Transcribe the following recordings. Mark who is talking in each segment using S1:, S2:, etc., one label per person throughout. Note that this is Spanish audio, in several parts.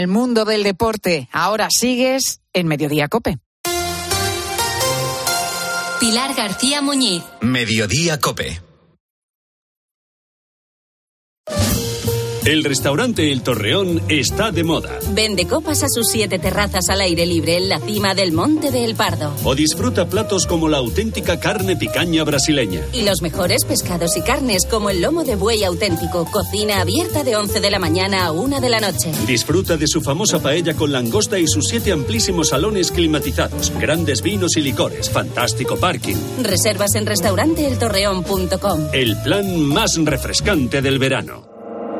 S1: El mundo del deporte. Ahora sigues en Mediodía COPE.
S2: Pilar García Muñiz.
S3: Mediodía COPE.
S4: El restaurante El Torreón está de moda.
S2: Vende copas a sus 7 terrazas al aire libre en la cima del Monte de El Pardo.
S4: O disfruta platos como la auténtica carne picaña brasileña.
S2: Y los mejores pescados y carnes como el lomo de buey auténtico. Cocina abierta de 11 de la mañana a 1 de la noche.
S4: Disfruta de su famosa paella con langosta y sus 7 amplísimos salones climatizados. Grandes vinos y licores. Fantástico parking.
S2: Reservas en restauranteeltorreón.com.
S4: El plan más refrescante del verano.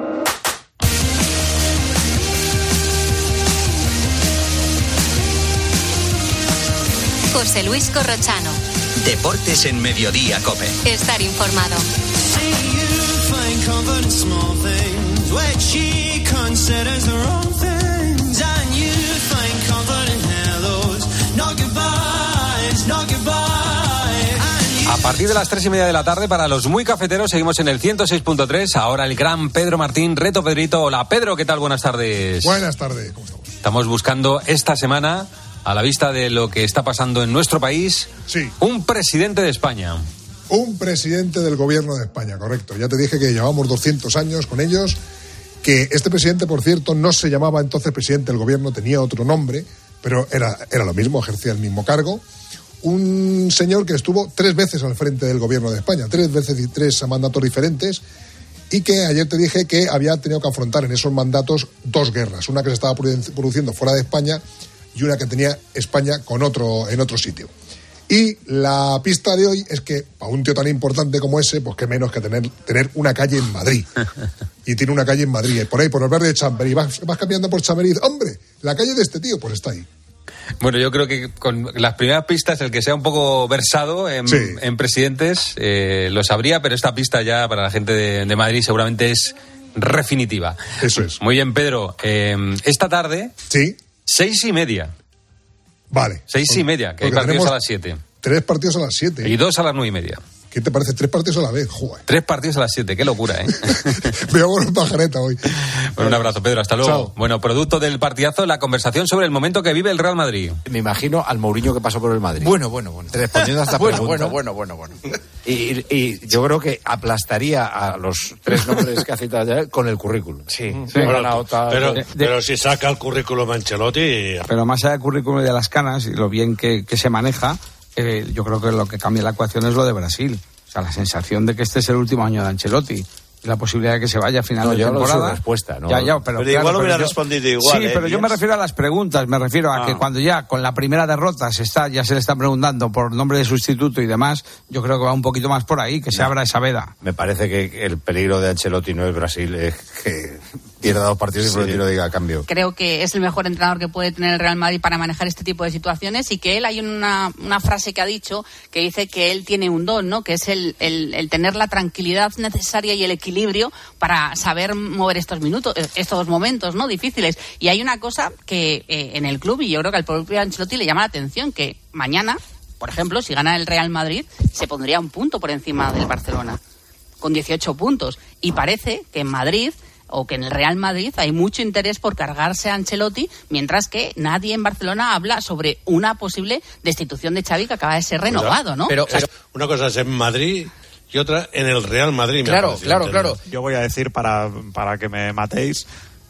S2: José Luis Corrochano.
S3: Deportes en Mediodía COPE.
S2: Estar informado.
S5: A partir de las 3:30 de la tarde, para los muy cafeteros, seguimos en el 106.3. Ahora el gran Pedro Martín, Reto Pedrito. Hola Pedro, ¿qué tal? Buenas tardes.
S6: Buenas tardes, ¿cómo estamos?
S5: Estamos buscando esta semana, a la vista de lo que está pasando en nuestro país,
S6: sí,
S5: un presidente de España.
S6: Un presidente del gobierno de España, correcto. Ya te dije que llevamos 200 años con ellos, que este presidente, por cierto, no se llamaba entonces presidente del gobierno, tenía otro nombre, pero era lo mismo, ejercía el mismo cargo. Un señor que estuvo 3 veces al frente del gobierno de España, 3 veces y 3 mandatos diferentes, y que ayer te dije que había tenido que afrontar en esos mandatos 2 guerras, una que se estaba produciendo fuera de España y una que tenía España en otro sitio. Y la pista de hoy es que, para un tío tan importante como ese, pues qué menos que tener una calle en Madrid. Y tiene una calle en Madrid, por ahí, por el barrio de Chamberí. Vas caminando por Chamberí y dices, ¡hombre! La calle de este tío, pues está ahí.
S5: Bueno, yo creo que con las primeras pistas, el que sea un poco versado en presidentes lo sabría, pero esta pista ya para la gente de Madrid seguramente es definitiva.
S6: Eso es.
S5: Muy bien, Pedro. Esta tarde...
S6: Sí.
S5: 6:30.
S6: Vale.
S5: 6:30, que hay partidos a las 7.
S6: 3 partidos a las 7.
S5: Y 2 a las 9:30.
S6: ¿Qué te parece? 3 partidos a la vez, joder.
S5: 3 partidos a las 7, qué locura, ¿eh?
S6: Veo con un pajareta hoy.
S5: Bueno, un abrazo, Pedro, hasta luego.
S6: Chao.
S5: Bueno, producto del partidazo, la conversación sobre el momento que vive el Real Madrid.
S7: Me imagino al Mourinho que pasó por el Madrid.
S8: Bueno.
S7: Respondiendo a esta pregunta.
S8: Bueno.
S7: Y yo creo que aplastaría a los 3 nombres que ha citado ya con el currículum.
S8: Sí.
S9: Pero si saca el currículum Ancelotti...
S8: Pero más allá del currículum y de las canas y lo bien que se maneja, yo creo que lo que cambia la ecuación es lo de Brasil. O sea, la sensación de que este es el último año de Ancelotti. La posibilidad de que se vaya a final de temporada.
S7: No, respuesta, ¿no?
S9: Pero igual hubiera respondido igual.
S8: Sí, pero yo me refiero a las preguntas. Me refiero a que cuando ya con la primera derrota ya se le está preguntando por nombre de sustituto y demás, yo creo que va un poquito más por ahí, que se abra esa veda.
S7: Me parece que el peligro de Ancelotti no es Brasil, es que pierda 2 partidos y Florentino diga cambio.
S10: Creo que es el mejor entrenador que puede tener el Real Madrid para manejar este tipo de situaciones, y que él, hay una frase que ha dicho que dice que él tiene un don, ¿no? Que es el tener la tranquilidad necesaria y el equilibrio para saber mover estos momentos, ¿no? Difíciles. Y hay una cosa que en el club, y yo creo que al propio Ancelotti le llama la atención, que mañana, por ejemplo, si gana el Real Madrid, se pondría 1 punto por encima del Barcelona, con 18 puntos. Y parece que en Madrid, o que en el Real Madrid, hay mucho interés por cargarse a Ancelotti, mientras que nadie en Barcelona habla sobre una posible destitución de Xavi, que acaba de ser renovado, ¿no?
S9: Pero una cosa es en Madrid y otra en el Real Madrid.
S8: Claro.
S11: Yo voy a decir, para que me matéis,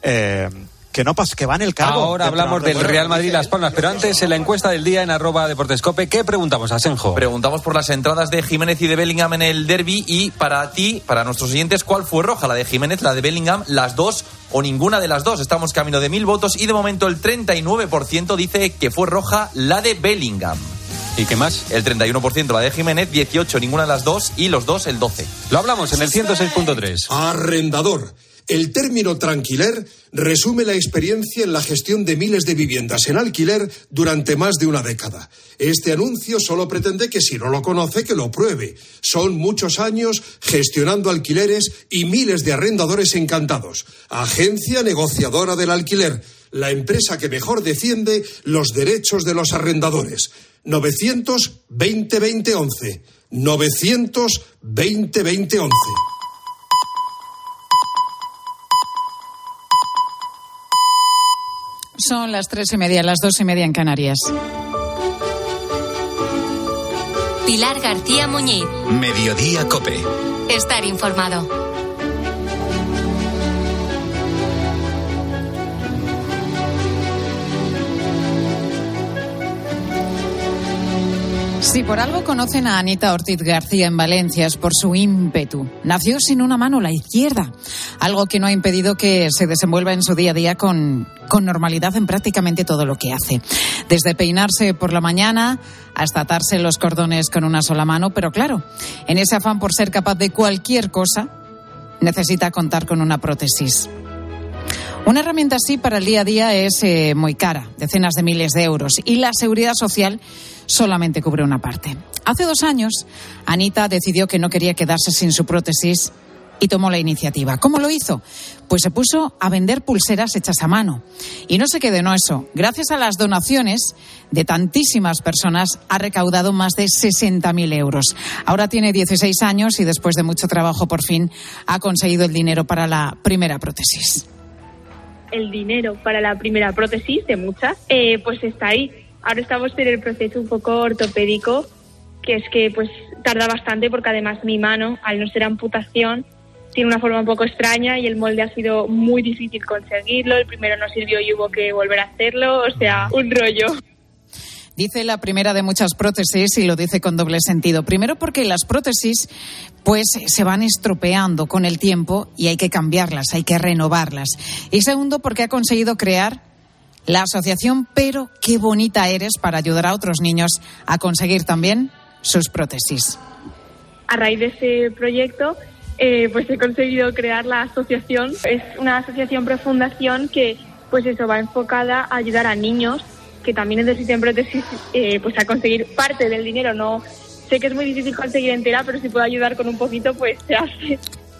S11: que no pasa, que va en el cargo.
S5: Ahora hablamos del Real Madrid Las Palmas, pero antes en la encuesta del día en @deportescope, ¿qué preguntamos, Asenjo?
S12: Preguntamos por las entradas de Jiménez y de Bellingham en el derbi, y para ti, para nuestros oyentes, ¿cuál fue roja? ¿La de Jiménez, la de Bellingham, las dos o ninguna de las dos? Estamos camino de 1000 votos y de momento el 39% dice que fue roja la de Bellingham.
S5: ¿Y qué más?
S12: El 31% la de Jiménez, 18% ninguna de las dos, y los dos el 12%.
S5: Lo hablamos en el 106.3.
S13: Arrendador. El término tranquiler resume la experiencia en la gestión de miles de viviendas en alquiler durante más de una década. Este anuncio solo pretende que si no lo conoce, que lo pruebe. Son muchos años gestionando alquileres y miles de arrendadores encantados. Agencia negociadora del alquiler, la empresa que mejor defiende los derechos de los arrendadores. 900-20-20-11. 900-20-20-11.
S1: Son las 3:30, las 2:30 en Canarias.
S14: Pilar García Muñiz.
S3: Mediodía COPE.
S14: Estar informado.
S1: Si por algo conocen a Anita Ortiz García en Valencia es por su ímpetu. Nació sin una mano, la izquierda, algo que no ha impedido que se desenvuelva en su día a día con normalidad en prácticamente todo lo que hace. Desde peinarse por la mañana hasta atarse los cordones con una sola mano, pero claro, en ese afán por ser capaz de cualquier cosa, necesita contar con una prótesis. Una herramienta así para el día a día es muy cara, decenas de miles de euros, y la seguridad social solamente cubre una parte. Hace 2 años, Anita decidió que no quería quedarse sin su prótesis y tomó la iniciativa. ¿Cómo lo hizo? Pues se puso a vender pulseras hechas a mano. Y no se quedó en eso. Gracias a las donaciones de tantísimas personas, ha recaudado más de 60.000 euros. Ahora tiene 16 años y después de mucho trabajo, por fin, ha conseguido el dinero para la primera prótesis.
S15: El dinero para la primera prótesis, de muchas, pues está ahí. Ahora estamos en el proceso un poco ortopédico, que es que pues tarda bastante porque además mi mano, al no ser amputación, tiene una forma un poco extraña y el molde ha sido muy difícil conseguirlo. El primero no sirvió y hubo que volver a hacerlo, o sea, un rollo.
S1: Dice la primera de muchas prótesis y lo dice con doble sentido. Primero porque las prótesis pues se van estropeando con el tiempo y hay que cambiarlas, hay que renovarlas. Y segundo porque ha conseguido crear la asociación Pero Qué Bonita Eres para ayudar a otros niños a conseguir también sus prótesis.
S15: A raíz de ese proyecto pues he conseguido crear la asociación. Es una asociación prefundación que pues eso va enfocada a ayudar a niños que también necesiten prótesis pues a conseguir parte del dinero. No sé que es muy difícil conseguir entera, pero si puedo ayudar con un poquito pues se hace.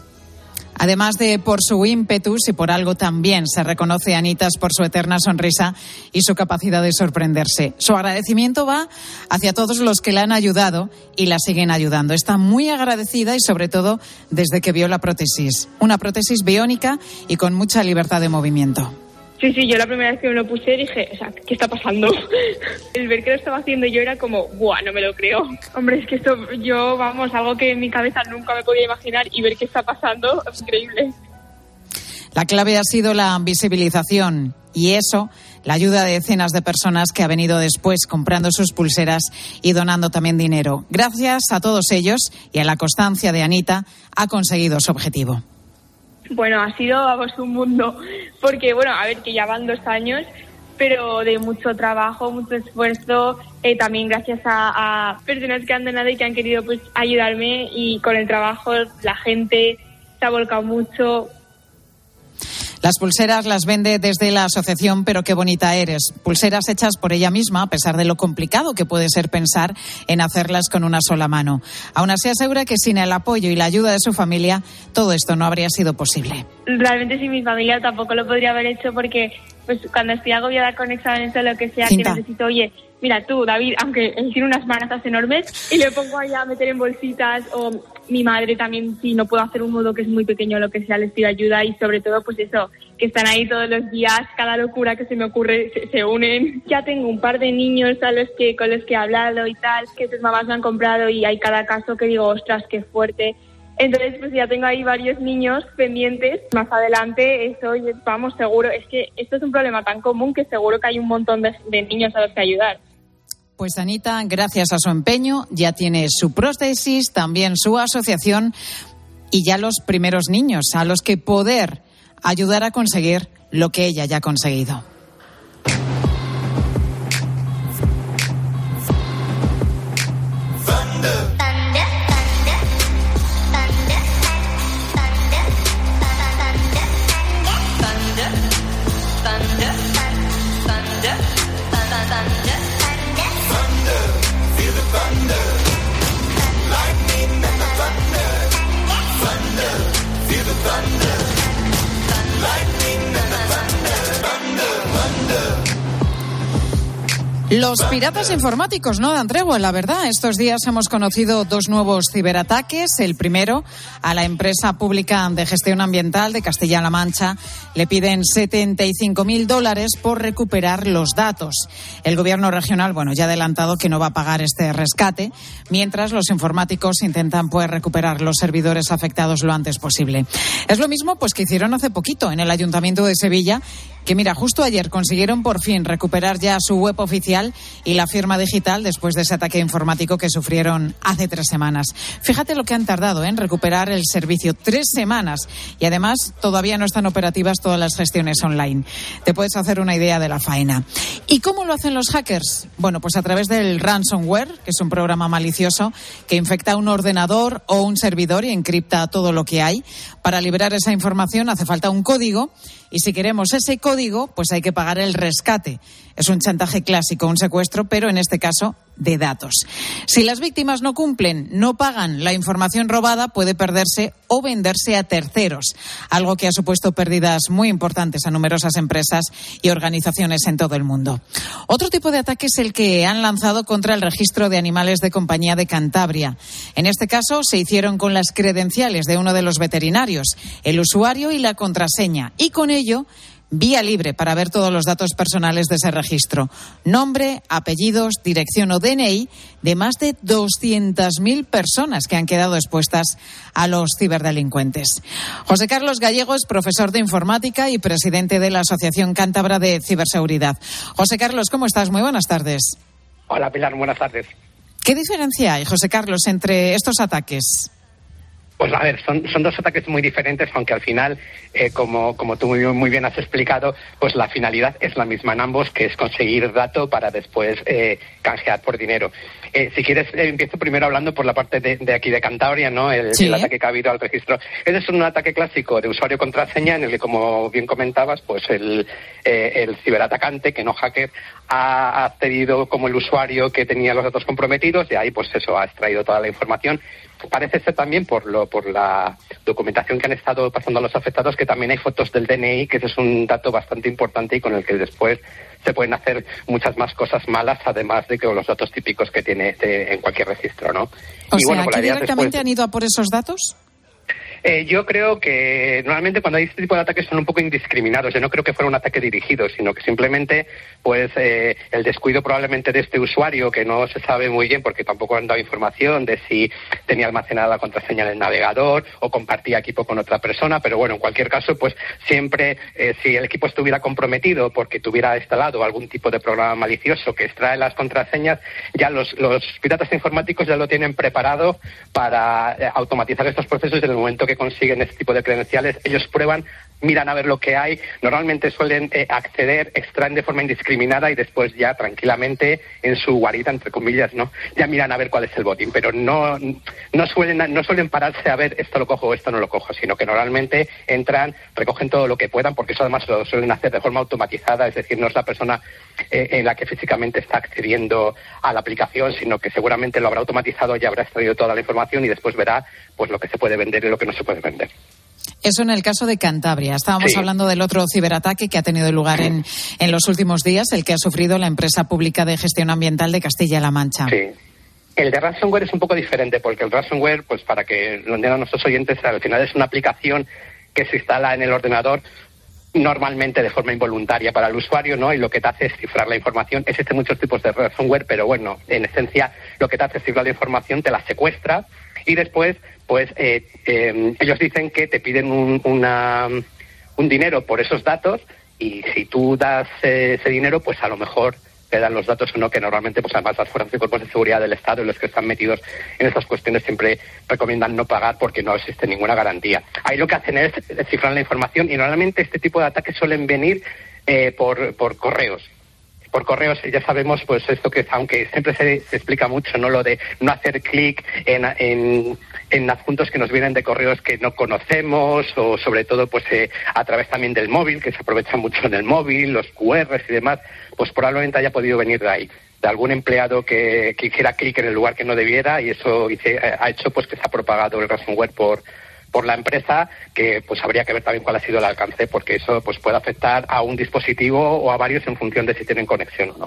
S1: Además de por su ímpetu, y por algo también se reconoce a Anita por su eterna sonrisa y su capacidad de sorprenderse. Su agradecimiento va hacia todos los que la han ayudado y la siguen ayudando. Está muy agradecida y sobre todo desde que vio la prótesis. Una prótesis biónica y con mucha libertad de movimiento.
S15: Sí, yo la primera vez que me lo puse dije, o sea, ¿qué está pasando? El ver que lo estaba haciendo yo era como, ¡buah, no me lo creo! Hombre, es que esto, algo que en mi cabeza nunca me podía imaginar y ver qué está pasando, es increíble.
S1: La clave ha sido la visibilización y eso, la ayuda de decenas de personas que ha venido después comprando sus pulseras y donando también dinero. Gracias a todos ellos y a la constancia de Anita, ha conseguido su objetivo.
S15: Bueno, ha sido un mundo, porque a ver, que ya van 2 años, pero de mucho trabajo, mucho esfuerzo, también gracias a personas que han donado y que han querido pues ayudarme, y con el trabajo la gente se ha volcado mucho.
S1: Las pulseras las vende desde la asociación Pero Qué Bonita Eres. Pulseras hechas por ella misma, a pesar de lo complicado que puede ser pensar en hacerlas con una sola mano. Aún así asegura que sin el apoyo y la ayuda de su familia, todo esto no habría sido posible.
S15: Realmente sin mi familia tampoco lo podría haber hecho, porque pues cuando estoy agobiada con exámenes o lo que sea, Cinta, que necesito, oye, mira tú, David, aunque él tiene unas manazas enormes, y le pongo ahí a meter en bolsitas, o mi madre también, si no puedo hacer un modo que es muy pequeño o lo que sea, les pido ayuda, y sobre todo pues eso, que están ahí todos los días, cada locura que se me ocurre se unen. Ya tengo un par de niños con los que he hablado y tal, que sus mamás me han comprado, y hay cada caso que digo, ostras, qué fuerte. Entonces, pues ya tengo ahí varios niños pendientes. Más adelante, eso, vamos, seguro, es que esto es un problema tan común que seguro que hay un montón de niños a los que ayudar.
S1: Pues Anita, gracias a su empeño, ya tiene su prótesis, también su asociación y ya los primeros niños a los que poder ayudar a conseguir lo que ella ya ha conseguido. Los piratas informáticos no dan tregua, la verdad. Estos días hemos conocido 2 nuevos ciberataques. El primero, a la empresa pública de gestión ambiental de Castilla-La Mancha. Le piden $75.000 por recuperar los datos. El gobierno regional, ya ha adelantado que no va a pagar este rescate, mientras los informáticos intentan recuperar los servidores afectados lo antes posible. Es lo mismo que hicieron hace poquito en el Ayuntamiento de Sevilla, que justo ayer consiguieron por fin recuperar ya su web oficial y la firma digital después de ese ataque informático que sufrieron hace 3 semanas. Fíjate lo que han tardado en recuperar el servicio, 3 semanas, y además todavía no están operativas todas las gestiones online. Te puedes hacer una idea de la faena. ¿Y cómo lo hacen los hackers? A través del ransomware, que es un programa malicioso que infecta un ordenador o un servidor y encripta todo lo que hay. Para liberar esa información hace falta un código, y si queremos ese código, hay que pagar el rescate. Es un chantaje clásico, un secuestro, pero en este caso de datos. Si las víctimas no cumplen, no pagan, la información robada puede perderse o venderse a terceros, algo que ha supuesto pérdidas muy importantes a numerosas empresas y organizaciones en todo el mundo. Otro tipo de ataque es el que han lanzado contra el registro de animales de compañía de Cantabria. En este caso se hicieron con las credenciales de uno de los veterinarios, el usuario y la contraseña, y con ello vía libre para ver todos los datos personales de ese registro. Nombre, apellidos, dirección o DNI de más de 200.000 personas que han quedado expuestas a los ciberdelincuentes. José Carlos Gallego es profesor de informática y presidente de la Asociación Cántabra de Ciberseguridad. José Carlos, ¿cómo estás? Muy buenas tardes.
S16: Hola, Pilar, buenas tardes.
S1: ¿Qué diferencia hay, José Carlos, entre estos ataques?
S16: Pues a ver, son 2 ataques muy diferentes, aunque al final, como tú muy bien has explicado, la finalidad es la misma en ambos, que es conseguir dato para después canjear por dinero. Si quieres, empiezo primero hablando por la parte de aquí de Cantabria, ¿no? El ataque que ha habido al registro. Ese es un ataque clásico de usuario-contraseña, en el que, como bien comentabas, el ciberatacante, que no hacker, ha accedido como el usuario que tenía los datos comprometidos, y ahí ha extraído toda la información. Parece ser también por la documentación que han estado pasando a los afectados, que también hay fotos del DNI, que ese es un dato bastante importante y con el que después se pueden hacer muchas más cosas malas, además de que los datos típicos que tiene en cualquier registro, ¿no?
S1: ¿Aquí directamente han ido a por esos datos?
S16: Yo creo que normalmente cuando hay este tipo de ataques son un poco indiscriminados. Yo no creo que fuera un ataque dirigido, sino que simplemente el descuido probablemente de este usuario, que no se sabe muy bien porque tampoco han dado información de si tenía almacenada la contraseña en el navegador o compartía equipo con otra persona, pero en cualquier caso, siempre si el equipo estuviera comprometido porque tuviera instalado algún tipo de programa malicioso que extrae las contraseñas, ya los piratas informáticos ya lo tienen preparado para automatizar estos procesos. En el momento que consiguen este tipo de credenciales, ellos prueban, miran a ver lo que hay, normalmente suelen acceder, extraen de forma indiscriminada y después ya tranquilamente en su guarida, entre comillas, ¿no? Ya miran a ver cuál es el botín, pero no suelen pararse a ver esto lo cojo o esto no lo cojo, sino que normalmente entran, recogen todo lo que puedan, porque eso además lo suelen hacer de forma automatizada, es decir, no es la persona en la que físicamente está accediendo a la aplicación, sino que seguramente lo habrá automatizado, ya habrá extraído toda la información y después verá lo que se puede vender y lo que no se puede vender.
S1: Eso en el caso de Cantabria. Estábamos hablando del otro ciberataque que ha tenido lugar en los últimos días, el que ha sufrido la empresa pública de gestión ambiental de Castilla-La Mancha.
S16: Sí. El de ransomware es un poco diferente, porque el ransomware, para que lo entiendan nuestros oyentes, al final es una aplicación que se instala en el ordenador normalmente de forma involuntaria para el usuario, ¿no? Y lo que te hace es cifrar la información. Existen muchos tipos de ransomware, pero en esencia lo que te hace es cifrar la información, te la secuestra y después ellos dicen que te piden un dinero por esos datos, y si tú das ese dinero, a lo mejor te dan los datos o no, que normalmente además las fuerzas y cuerpos de seguridad del Estado y los que están metidos en estas cuestiones siempre recomiendan no pagar porque no existe ninguna garantía. Ahí lo que hacen es cifrar la información, y normalmente este tipo de ataques suelen venir por correos. Por correos ya sabemos esto que, aunque siempre se explica mucho, ¿no? Lo de no hacer clic en adjuntos que nos vienen de correos que no conocemos, o sobre todo a través también del móvil, que se aprovecha mucho en el móvil, los QRs y demás, probablemente haya podido venir de ahí, de algún empleado que hiciera clic en el lugar que no debiera, y eso ha hecho que se ha propagado el ransomware por la empresa, que habría que ver también cuál ha sido el alcance, porque eso puede afectar a un dispositivo o a varios en función de si tienen conexión o no.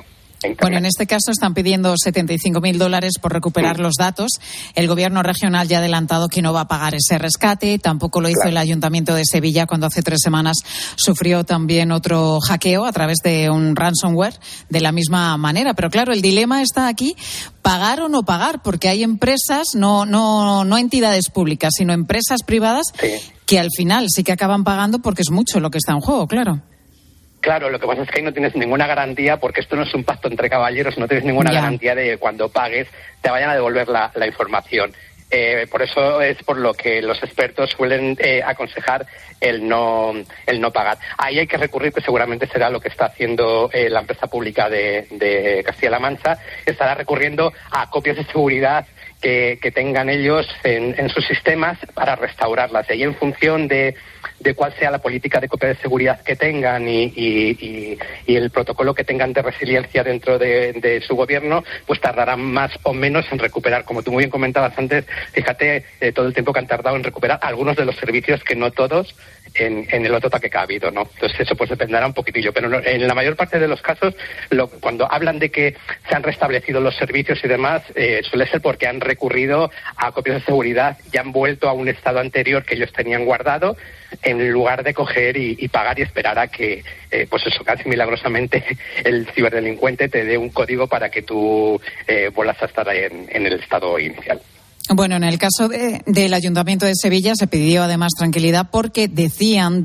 S1: Bueno, en este caso están pidiendo $75.000 por recuperar los datos. El gobierno regional ya ha adelantado que no va a pagar ese rescate. Tampoco lo hizo el Ayuntamiento de Sevilla cuando hace 3 semanas sufrió también otro hackeo a través de un ransomware de la misma manera. Pero claro, el dilema está aquí, pagar o no pagar, porque hay empresas, no entidades públicas, sino empresas privadas que al final sí que acaban pagando porque es mucho lo que está en juego, claro.
S16: Claro, lo que pasa es que ahí no tienes ninguna garantía, porque esto no es un pacto entre caballeros, no tienes ninguna garantía de que cuando pagues te vayan a devolver la información. Por eso es por lo que los expertos suelen aconsejar el no pagar. Ahí hay que recurrir, que seguramente será lo que está haciendo la empresa pública de Castilla-La Mancha, estará recurriendo a copias de seguridad que tengan ellos en sus sistemas para restaurarlas. Y en función de cuál sea la política de copia de seguridad que tengan y el protocolo que tengan de resiliencia dentro de su gobierno, pues tardarán más o menos en recuperar. Como tú muy bien comentabas antes, fíjate todo el tiempo que han tardado en recuperar algunos de los servicios, que no todos, en el otro ataque que ha habido, ¿no? Entonces eso pues dependerá un poquitillo, pero en la mayor parte de los casos, cuando hablan de que se han restablecido los servicios y demás, suele ser porque han recurrido a copias de seguridad y han vuelto a un estado anterior que ellos tenían guardado, en lugar de coger y pagar y esperar a que, pues eso, casi milagrosamente el ciberdelincuente te dé un código para que tú vuelvas a estar en el estado inicial.
S1: Bueno, en el caso del Ayuntamiento de Sevilla se pidió además tranquilidad porque decían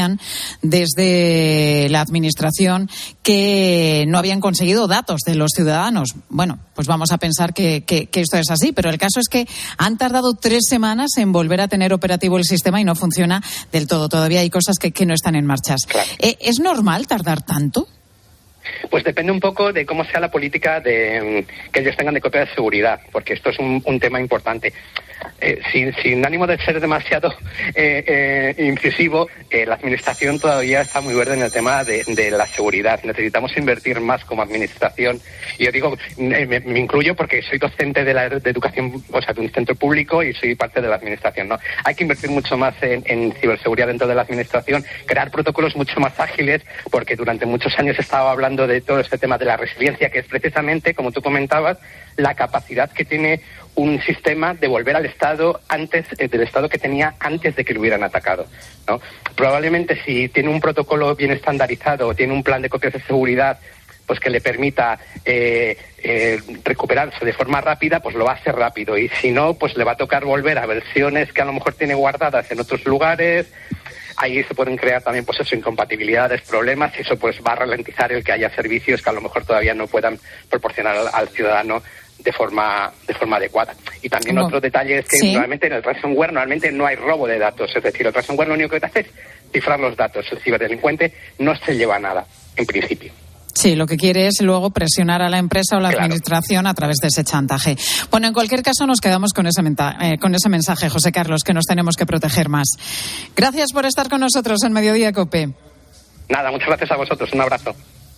S1: desde la Administración que no habían conseguido datos de los ciudadanos. Bueno, pues vamos a pensar que esto es así, pero el caso es que han tardado 3 semanas en volver a tener operativo el sistema y no funciona del todo. Todavía hay cosas que no están en marcha. Claro. ¿Es normal tardar tanto?
S16: Pues depende un poco de cómo sea la política que ellos tengan de copia de seguridad, porque esto es un tema importante. Sin ánimo de ser demasiado incisivo, la Administración todavía está muy verde en el tema de la seguridad. Necesitamos invertir más como Administración. Y yo digo, me incluyo porque soy docente de educación, o sea, de un centro público y soy parte de la Administración, ¿no? Hay que invertir mucho más en ciberseguridad dentro de la Administración, crear protocolos mucho más ágiles, porque durante muchos años estaba hablando de todo este tema de la resiliencia, que es precisamente, como tú comentabas, la capacidad que tiene un sistema de volver al estado del estado que tenía antes de que lo hubieran atacado, ¿no? Probablemente si tiene un protocolo bien estandarizado o tiene un plan de copias de seguridad pues que le permita recuperarse de forma rápida, pues lo va a hacer rápido, y si no, pues le va a tocar volver a versiones que a lo mejor tiene guardadas en otros lugares. Ahí se pueden crear también, pues eso, incompatibilidades, problemas, y eso pues va a ralentizar el que haya servicios que a lo mejor todavía no puedan proporcionar al ciudadano de forma adecuada. Y también otro detalle es que normalmente en el ransomware no hay robo de datos, es decir, el ransomware lo único que te hace es cifrar los datos. El ciberdelincuente no se lleva nada, en principio.
S1: Sí, lo que quiere es luego presionar a la empresa o la Administración a través de ese chantaje. Bueno, en cualquier caso nos quedamos con ese mensaje, José Carlos, que nos tenemos que proteger más. Gracias por estar con nosotros en Mediodía COPE.
S16: Nada, muchas gracias a vosotros. Un abrazo.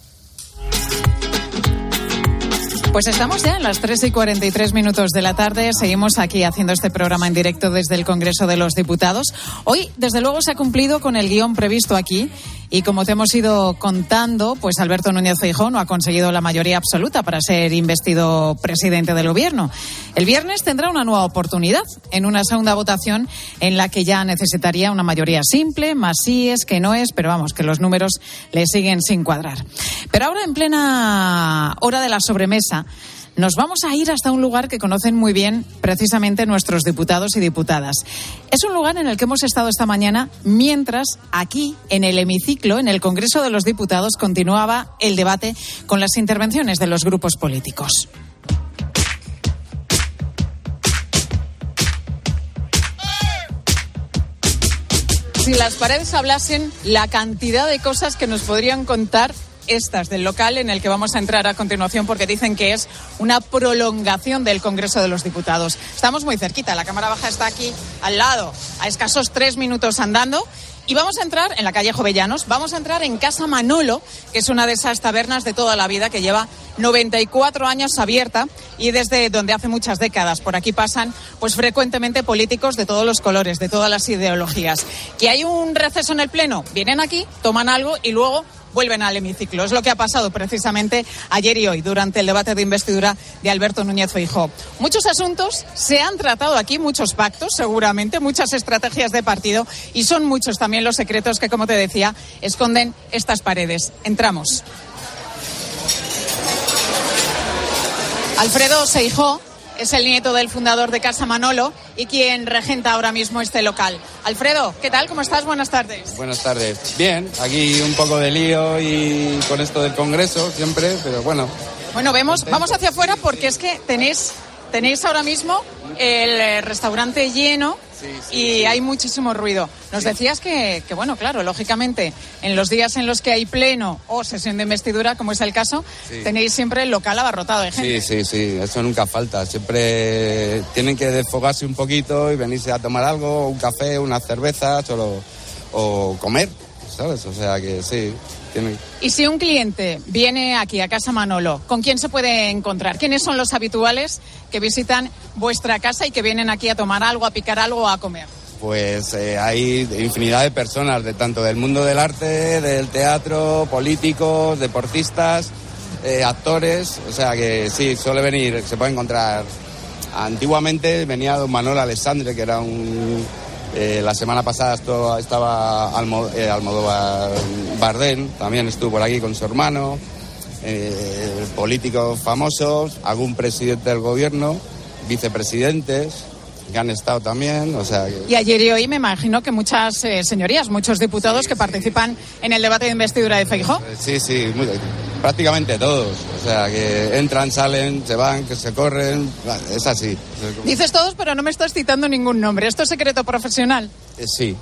S1: Pues estamos ya en las 3:43 de la tarde. Seguimos aquí haciendo este programa en directo desde el Congreso de los Diputados. Hoy, desde luego, se ha cumplido con el guión previsto aquí. Y como te hemos ido contando, pues Alberto Núñez Feijóo no ha conseguido la mayoría absoluta para ser investido presidente del Gobierno. El viernes tendrá una nueva oportunidad en una segunda votación en la que ya necesitaría una mayoría simple, más síes que no es, pero vamos, que los números le siguen sin cuadrar. Pero ahora, en plena hora de la sobremesa, nos vamos a ir hasta un lugar que conocen muy bien precisamente nuestros diputados y diputadas. Es un lugar en el que hemos estado esta mañana mientras aquí, en el hemiciclo, en el Congreso de los Diputados, continuaba el debate con las intervenciones de los grupos políticos. Si las paredes hablasen, la cantidad de cosas que nos podrían contar estas del local en el que vamos a entrar a continuación, porque dicen que es una prolongación del Congreso de los Diputados. Estamos muy cerquita, la Cámara Baja está aquí al lado, a escasos 3 minutos andando. Y vamos a entrar en la calle Jovellanos, vamos a entrar en Casa Manolo, que es una de esas tabernas de toda la vida que lleva 94 años abierta y desde donde hace muchas décadas. Por aquí pasan pues frecuentemente políticos de todos los colores, de todas las ideologías. ¿Que hay un receso en el Pleno? Vienen aquí, toman algo y luego vuelven al hemiciclo. Es lo que ha pasado precisamente ayer y hoy durante el debate de investidura de Alberto Núñez Feijóo. Muchos asuntos se han tratado aquí, muchos pactos seguramente, muchas estrategias de partido, y son muchos también los secretos que, como te decía, esconden estas paredes. Entramos. Alfredo Seijóo es el nieto del fundador de Casa Manolo y quien regenta ahora mismo este local. Alfredo, ¿qué tal? ¿Cómo estás? Buenas tardes.
S17: Buenas tardes. Bien, aquí un poco de lío y con esto del Congreso siempre, pero bueno.
S1: Bueno, vamos hacia afuera porque es que tenéis ahora mismo el restaurante lleno. Sí, y hay muchísimo ruido. Nos decías que, bueno, claro, lógicamente, en los días en los que hay pleno o sesión de investidura, como es el caso, tenéis siempre el local abarrotado de gente.
S17: Sí, eso nunca falta. Siempre tienen que desfogarse un poquito y venirse a tomar algo, un café, unas cervezas o comer, ¿sabes? O sea que sí.
S1: Y si un cliente viene aquí a Casa Manolo, ¿con quién se puede encontrar? ¿Quiénes son los habituales que visitan vuestra casa y que vienen aquí a tomar algo, a picar algo o a comer?
S17: Pues hay infinidad de personas, tanto del mundo del arte, del teatro, políticos, deportistas, actores. O sea que sí, suele venir, se puede encontrar. Antiguamente venía don Manuel Alessandre, que era la semana pasada estaba Almodóvar Bardem, también estuvo por aquí con su hermano, políticos famosos, algún presidente del gobierno, vicepresidentes que han estado también, o sea...
S1: Y ayer y hoy me imagino que muchas señorías, muchos diputados que participan en el debate de investidura de Feijóo.
S17: Sí, prácticamente todos, o sea, que entran, salen, se van, que se corren, es así.
S1: Dices todos, pero no me estás citando ningún nombre, ¿esto es secreto profesional?
S17: Sí.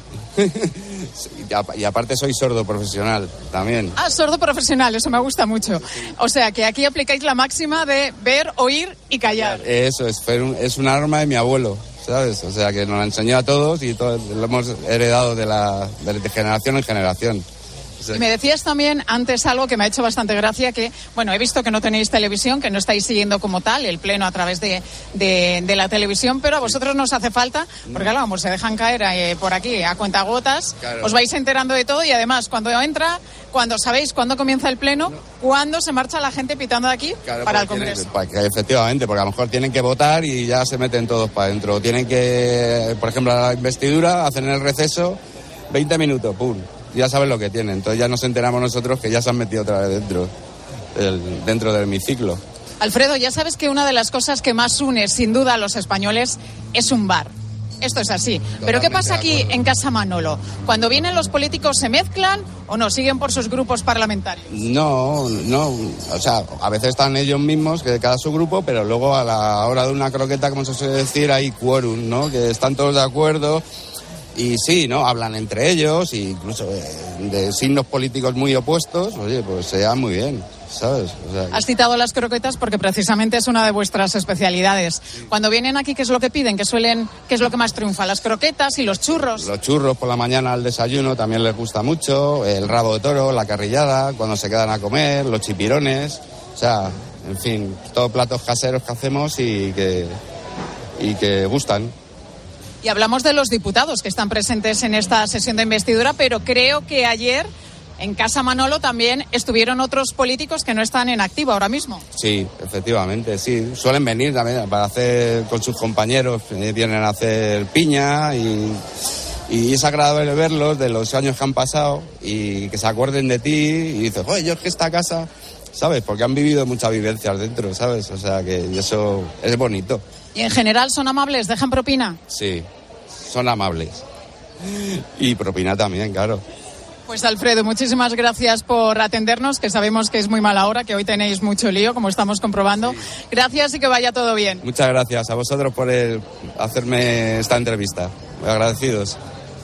S17: Y aparte soy sordo profesional también.
S1: Ah, sordo profesional, eso me gusta mucho. O sea, que aquí aplicáis la máxima de ver, oír y callar.
S17: Eso es un arma de mi abuelo, ¿sabes? O sea, que nos la enseñó a todos y todos lo hemos heredado de generación en generación.
S1: Y me decías también antes algo que me ha hecho bastante gracia, que, bueno, he visto que no tenéis televisión, que no estáis siguiendo como tal el pleno a través de la televisión, pero a vosotros nos hace falta, porque claro, como se dejan caer por aquí a cuentagotas, claro. Os vais enterando de todo y además cuando sabéis cuándo comienza el pleno, cuándo se marcha la gente pitando de aquí, claro, para el Congreso.
S17: Efectivamente, porque a lo mejor tienen que votar y ya se meten todos para adentro. Tienen que, por ejemplo, a la investidura, hacen el receso, 20 minutos, pum. Ya saben lo que tienen, entonces ya nos enteramos nosotros que ya se han metido otra vez dentro del hemiciclo.
S1: Alfredo, ya sabes que una de las cosas que más une sin duda a los españoles es un bar. Esto es así. Totalmente. Pero ¿qué pasa aquí en Casa Manolo? ¿Cuando vienen los políticos se mezclan o no? ¿Siguen por sus grupos parlamentarios?
S17: No, o sea, a veces están ellos mismos, que cada su grupo, pero luego a la hora de una croqueta, como se suele decir, hay quórum, ¿no? Que están todos de acuerdo. Y sí, ¿no? Hablan entre ellos, incluso de signos políticos muy opuestos. Oye, pues se llevan muy bien, ¿sabes? O sea,
S1: Has citado las croquetas porque precisamente es una de vuestras especialidades. Sí. Cuando vienen aquí, ¿qué es lo que piden? ¿Qué es lo que más triunfa? ¿Las croquetas y los churros?
S17: Los churros por la mañana al desayuno también les gusta mucho. El rabo de toro, la carrillada, cuando se quedan a comer, los chipirones. O sea, en fin, todos platos caseros que hacemos y que gustan.
S1: Y hablamos de los diputados que están presentes en esta sesión de investidura, pero creo que ayer en Casa Manolo también estuvieron otros políticos que no están en activo ahora mismo.
S17: Sí, efectivamente, sí. Suelen venir también para hacer con sus compañeros, vienen a hacer piña y es agradable verlos de los años que han pasado y que se acuerden de ti y dices, oye, yo es que esta casa, ¿sabes? Porque han vivido muchas vivencias dentro, ¿sabes? O sea, que eso es bonito.
S1: ¿Y en general son amables? ¿Dejan propina?
S17: Sí, son amables. Y propina también, claro.
S1: Pues Alfredo, muchísimas gracias por atendernos, que sabemos que es muy mala hora, que hoy tenéis mucho lío, como estamos comprobando. Sí. Gracias y que vaya todo bien.
S17: Muchas gracias a vosotros por hacerme esta entrevista. Muy agradecidos.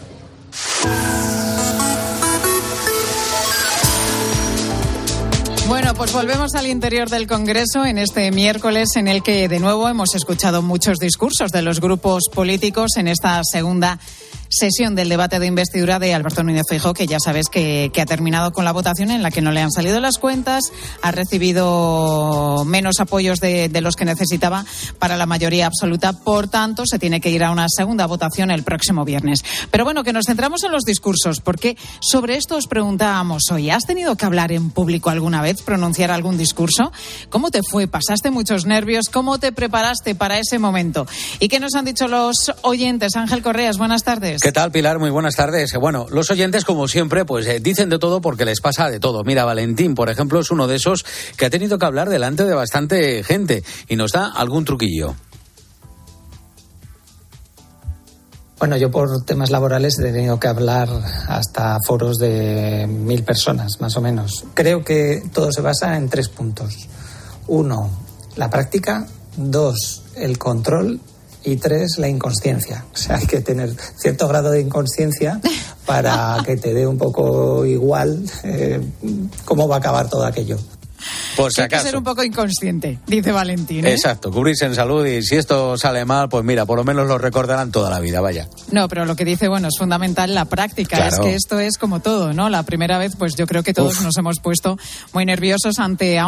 S1: Bueno, pues volvemos al interior del Congreso en este miércoles en el que de nuevo hemos escuchado muchos discursos de los grupos políticos en esta segunda sesión del debate de investidura de Alberto Núñez Feijóo, que ya sabes que ha terminado con la votación en la que no le han salido las cuentas, ha recibido menos apoyos de los que necesitaba para la mayoría absoluta. Por tanto, se tiene que ir a una segunda votación el próximo viernes. Pero bueno, que nos centramos en los discursos, porque sobre esto os preguntábamos hoy. ¿Has tenido que hablar en público alguna vez, pronunciar algún discurso? ¿Cómo te fue? ¿Pasaste muchos nervios? ¿Cómo te preparaste para ese momento? ¿Y qué nos han dicho los oyentes? Ángel Correas, buenas tardes.
S18: ¿Qué tal, Pilar? Muy buenas tardes. Bueno, los oyentes, como siempre, pues dicen de todo porque les pasa de todo. Mira, Valentín, por ejemplo, es uno de esos que ha tenido que hablar delante de bastante gente y nos da algún truquillo.
S19: Bueno, yo por temas laborales he tenido que hablar hasta foros de 1.000 personas, más o menos. Creo que todo se basa en 3 puntos. 1, la práctica. 2, el control. Y 3, la inconsciencia. O sea, hay que tener cierto grado de inconsciencia para que te dé un poco igual cómo va a acabar todo aquello.
S18: Por si
S1: acaso. Hay que ser un poco inconsciente, dice Valentín, ¿eh?
S18: Exacto, cubrirse en salud, y si esto sale mal, pues mira, por lo menos lo recordarán toda la vida, vaya.
S1: No, pero lo que dice, bueno, es fundamental la práctica. Claro. Es que esto es como todo, ¿no? La primera vez, pues yo creo que todos nos hemos puesto muy nerviosos ante a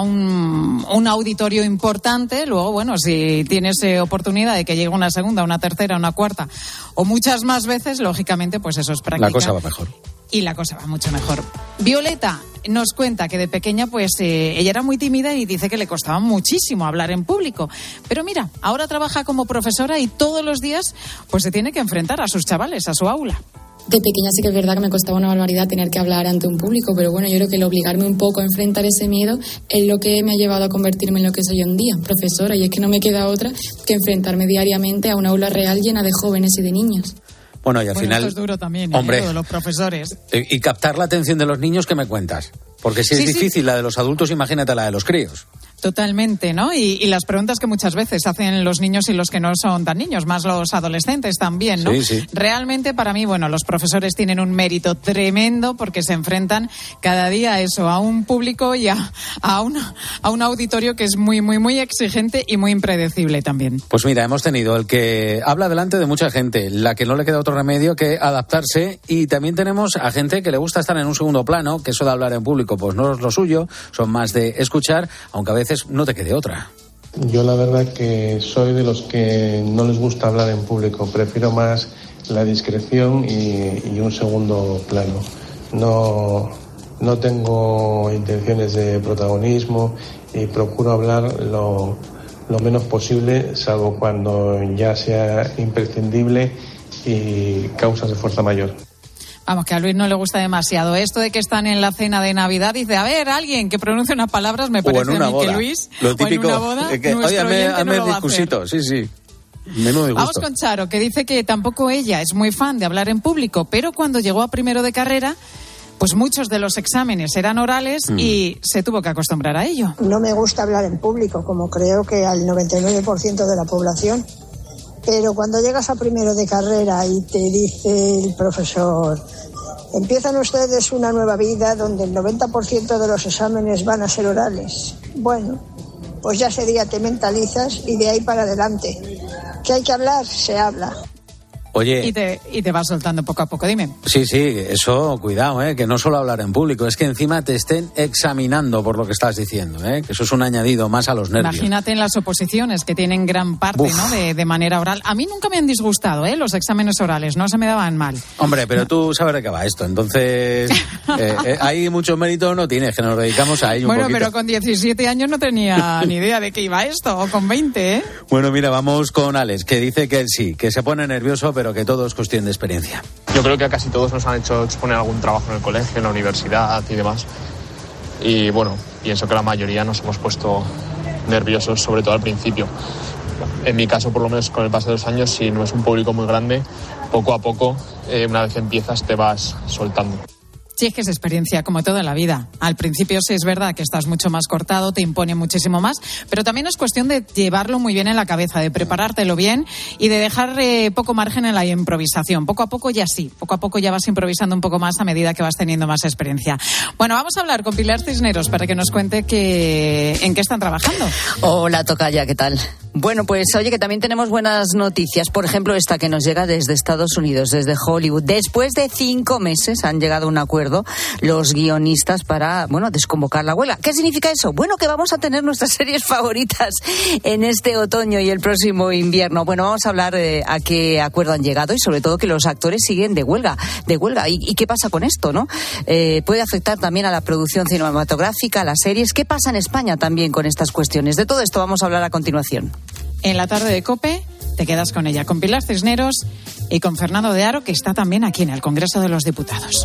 S1: un auditorio importante. Luego, bueno, si tienes oportunidad de que llegue una segunda, una tercera, una cuarta o muchas más veces, lógicamente, pues eso es práctica.
S18: La cosa va mejor.
S1: Y la cosa va mucho mejor. Violeta nos cuenta que de pequeña pues ella era muy tímida y dice que le costaba muchísimo hablar en público. Pero mira, ahora trabaja como profesora y todos los días pues se tiene que enfrentar a sus chavales, a su aula.
S20: De pequeña sí que es verdad que me costaba una barbaridad tener que hablar ante un público, pero bueno, yo creo que el obligarme un poco a enfrentar ese miedo es lo que me ha llevado a convertirme en lo que soy hoy en día, profesora, y es que no me queda otra que enfrentarme diariamente a una aula real llena de jóvenes y de niños.
S18: Bueno, y al final...
S1: Esto es duro también,
S18: hombre,
S1: lo de los profesores.
S18: Y captar la atención de los niños, ¿qué me cuentas? Porque si es difícil la de los adultos, imagínate la de los críos.
S1: Totalmente, ¿no? Y las preguntas que muchas veces hacen los niños y los que no son tan niños, más los adolescentes también, ¿no?
S18: Sí, sí.
S1: Realmente, para mí, bueno, los profesores tienen un mérito tremendo porque se enfrentan cada día a eso, a un público y a un auditorio que es muy, muy, muy exigente y muy impredecible también.
S18: Pues mira, hemos tenido el que habla delante de mucha gente, la que no le queda otro remedio que adaptarse, y también tenemos a gente que le gusta estar en un segundo plano, que eso de hablar en público pues no es lo suyo, son más de escuchar, aunque a veces no te quede otra.
S21: Yo la verdad que soy de los que no les gusta hablar en público, prefiero más la discreción y un segundo plano. No tengo intenciones de protagonismo y procuro hablar lo menos posible, salvo cuando ya sea imprescindible y causas de fuerza mayor.
S1: Vamos, que a Luis no le gusta demasiado esto de que están en la cena de Navidad. Dice, a ver, alguien que pronuncie unas palabras, me parece a mí
S18: boda.
S1: Que Luis,
S18: lo típico,
S1: o en una boda,
S18: que, oye, hazme el discursito, sí. Menudo disgusto.
S1: Vamos con Charo, que dice que tampoco ella es muy fan de hablar en público, pero cuando llegó a primero de carrera, pues muchos de los exámenes eran orales y se tuvo que acostumbrar a ello.
S22: No me gusta hablar en público, como creo que al 99% de la población. Pero cuando llegas a primero de carrera y te dice el profesor, empiezan ustedes una nueva vida donde el 90% de los exámenes van a ser orales. Bueno, pues ya ese día te mentalizas y de ahí para adelante. ¿Qué hay que hablar? Se habla.
S18: Oye,
S1: y te vas soltando poco a poco, dime.
S18: Sí, eso, cuidado, que no solo hablar en público, es que encima te estén examinando por lo que estás diciendo, que eso es un añadido más a los nervios.
S1: Imagínate en las oposiciones, que tienen gran parte, ¿no?, de manera oral. A mí nunca me han disgustado, los exámenes orales, no se me daban mal.
S18: Hombre, pero tú sabes de qué va esto, entonces hay mucho mérito, no tienes, que nos dedicamos a ello un poquito.
S1: Bueno, pero con 17 años no tenía ni idea de qué iba esto, o con 20,
S18: Bueno, mira, vamos con Alex, que dice que él sí, que se pone nervioso, pero que todo es cuestión de experiencia.
S23: Yo creo que a casi todos nos han hecho exponer algún trabajo en el colegio, en la universidad y demás. Y bueno, pienso que la mayoría nos hemos puesto nerviosos, sobre todo al principio. En mi caso, por lo menos con el paso de los años, si no es un público muy grande, poco a poco, una vez empiezas, te vas soltando.
S1: Sí, es que es experiencia, como toda la vida. Al principio sí es verdad que estás mucho más cortado, te impone muchísimo más, pero también es cuestión de llevarlo muy bien en la cabeza, de preparártelo bien y de dejar poco margen en la improvisación. Poco a poco ya vas improvisando un poco más a medida que vas teniendo más experiencia. Bueno, vamos a hablar con Pilar Cisneros para que nos cuente en qué están trabajando.
S24: Hola, tocaya, ¿qué tal?
S2: Bueno, pues oye, que también tenemos buenas noticias. Por ejemplo, esta que nos llega desde Estados Unidos, desde Hollywood. Después de 5 meses han llegado a un acuerdo los guionistas para, desconvocar la huelga. ¿Qué significa eso? Bueno, que vamos a tener nuestras series favoritas en este otoño y el próximo invierno. Bueno, vamos a hablar a qué acuerdo han llegado y sobre todo que los actores siguen de huelga. ¿Y qué pasa con esto, no? Puede afectar también a la producción cinematográfica, a las series. ¿Qué pasa en España también con estas cuestiones? De todo esto vamos a hablar a continuación.
S1: En la tarde de COPE te quedas con ella, con Pilar Cisneros y con Fernando de Aro, que está también aquí en el Congreso de los Diputados.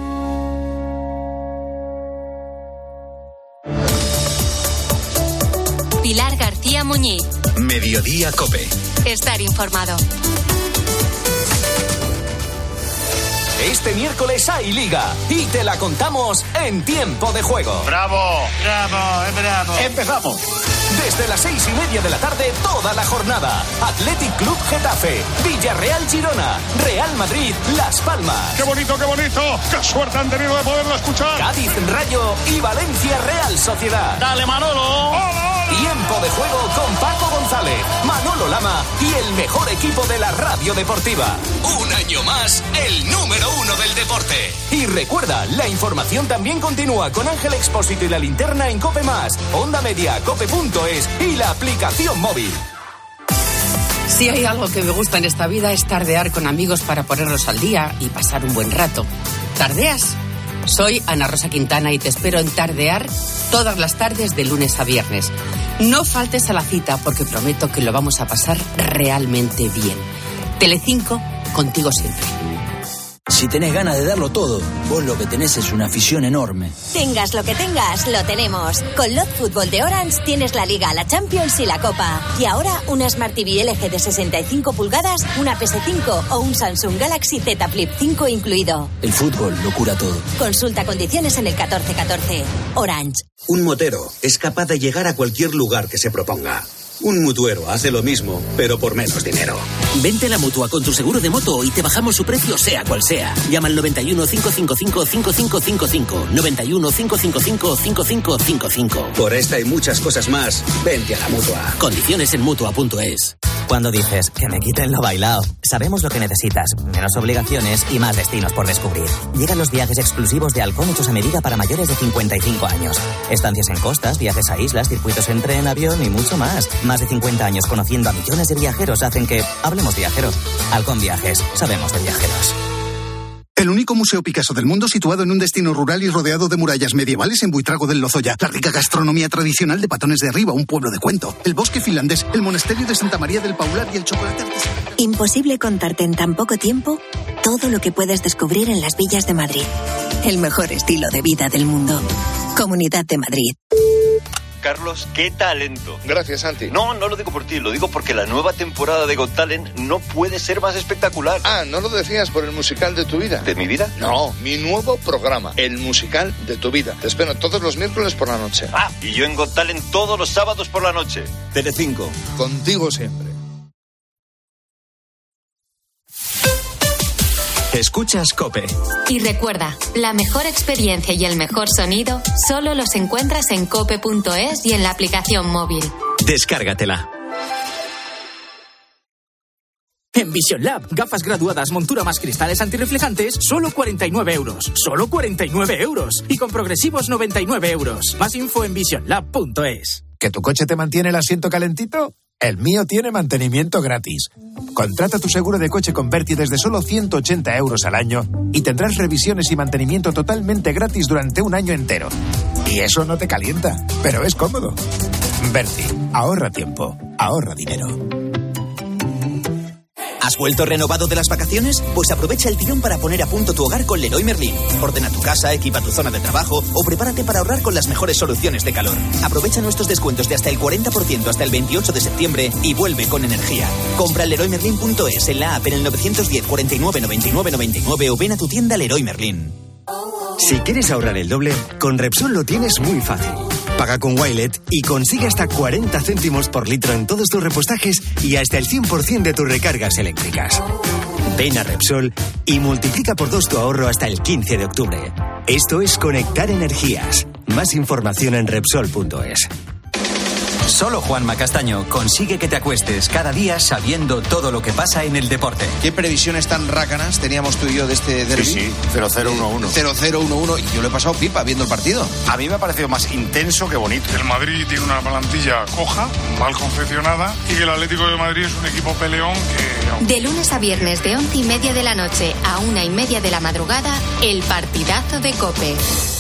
S14: Pilar García Muñiz.
S3: Mediodía COPE.
S14: Estar informado.
S4: Este miércoles hay Liga y te la contamos en Tiempo de Juego.
S9: ¡Bravo! ¡Bravo!
S4: ¡Empezamos! Desde las 6:30 de la tarde, toda la jornada. Athletic Club Getafe, Villarreal Girona, Real Madrid, Las Palmas.
S9: ¡Qué bonito, qué bonito! ¡Qué suerte han tenido de poderlo escuchar!
S4: Cádiz Rayo y Valencia Real Sociedad.
S9: ¡Dale, Manolo! ¡Hola!
S4: Tiempo de Juego con Paco González, Manolo Lama y el mejor equipo de la radio deportiva.
S3: Un año más, el número 1 del deporte.
S4: Y recuerda, la información también continúa con Ángel Expósito y la linterna en COPE+, Onda Media, cope.es y la aplicación móvil.
S6: Si hay algo que me gusta en esta vida es tardear con amigos para ponerlos al día y pasar un buen rato. ¿Tardeas? Soy Ana Rosa Quintana y te espero en Tardear todas las tardes de lunes a viernes. No faltes a la cita porque prometo que lo vamos a pasar realmente bien. Telecinco, contigo siempre.
S24: Si tenés ganas de darlo todo, vos lo que tenés es una afición enorme.
S25: Tengas lo que tengas, lo tenemos. Con Lot Fútbol de Orange tienes la Liga, la Champions y la Copa. Y ahora una Smart TV LG de 65 pulgadas, una PS5 o un Samsung Galaxy Z Flip 5 incluido.
S24: El fútbol lo cura todo.
S25: Consulta condiciones en el 1414. Orange.
S26: Un motero es capaz de llegar a cualquier lugar que se proponga. Un mutuero hace lo mismo, pero por menos dinero.
S27: Vente a la Mutua con tu seguro de moto y te bajamos su precio sea cual sea. Llama al 91 555 5555. 91 555 5555.
S26: Por esta y muchas cosas más, vente a la Mutua.
S27: Condiciones en Mutua.es.
S28: Cuando dices que me quiten lo bailado, sabemos lo que necesitas. Menos obligaciones y más destinos por descubrir. Llegan los viajes exclusivos de Halcón hechos a medida para mayores de 55 años. Estancias en costas, viajes a islas, circuitos en tren, avión y mucho más. Más de 50 años conociendo a millones de viajeros hacen que hablemos viajeros. Halcón Viajes, sabemos de viajeros.
S29: El único museo Picasso del mundo situado en un destino rural y rodeado de murallas medievales en Buitrago del Lozoya. La rica gastronomía tradicional de Patones de Arriba, un pueblo de cuento. El bosque finlandés, el monasterio de Santa María del Paular y el chocolate artesanal.
S25: Imposible contarte en tan poco tiempo todo lo que puedes descubrir en las villas de Madrid. El mejor estilo de vida del mundo. Comunidad de Madrid.
S30: Carlos, qué talento.
S9: Gracias, Santi.
S30: No lo digo por ti, lo digo porque la nueva temporada de Got Talent no puede ser más espectacular.
S9: Ah, ¿no lo decías por el musical de tu vida?
S30: ¿De mi vida?
S9: No, mi nuevo programa, el musical de tu vida. Te espero todos los miércoles por la noche.
S30: Ah, y yo en Got Talent todos los sábados por la noche. Telecinco.
S9: Contigo siempre.
S3: Escuchas COPE.
S14: Y recuerda, la mejor experiencia y el mejor sonido solo los encuentras en cope.es y en la aplicación móvil.
S3: Descárgatela.
S31: En Vision Lab, gafas graduadas, montura más cristales antirreflejantes, solo 49 euros. Solo 49 euros. Y con progresivos 99 euros. Más info en visionlab.es.
S32: ¿Que tu coche te mantiene el asiento calentito? El mío tiene mantenimiento gratis. Contrata tu seguro de coche con Berti desde solo 180 euros al año y tendrás revisiones y mantenimiento totalmente gratis durante un año entero. Y eso no te calienta, pero es cómodo. Berti, ahorra tiempo, ahorra dinero.
S33: ¿Has vuelto renovado de las vacaciones? Pues aprovecha el tirón para poner a punto tu hogar con Leroy Merlin. Ordena tu casa, equipa tu zona de trabajo o prepárate para ahorrar con las mejores soluciones de calor. Aprovecha nuestros descuentos de hasta el 40% hasta el 28 de septiembre y vuelve con energía. Compra en LeroyMerlin.es, en la app, en el 910 49 99 99 o ven a tu tienda Leroy Merlin.
S34: Si quieres ahorrar el doble, con Repsol lo tienes muy fácil. Paga con Wilet y consigue hasta 40 céntimos por litro en todos tus repostajes y hasta el 100% de tus recargas eléctricas. Ven a Repsol y multiplica por 2 tu ahorro hasta el 15 de octubre. Esto es conectar energías. Más información en Repsol.es.
S5: Solo Juanma Castaño consigue que te acuestes cada día sabiendo todo lo que pasa en el deporte.
S7: ¿Qué previsiones tan rácanas teníamos tú y yo de este derbi?
S8: Sí, 0-0-1-1.
S7: 0-0-1-1 y yo lo he pasado pipa viendo el partido.
S8: A mí me ha parecido más intenso que bonito.
S10: El Madrid tiene una plantilla coja, mal confeccionada, y que el Atlético de Madrid es un equipo peleón que...
S14: De lunes a viernes de 11:30 de la noche a 1:30 de la madrugada, el partidazo de COPE.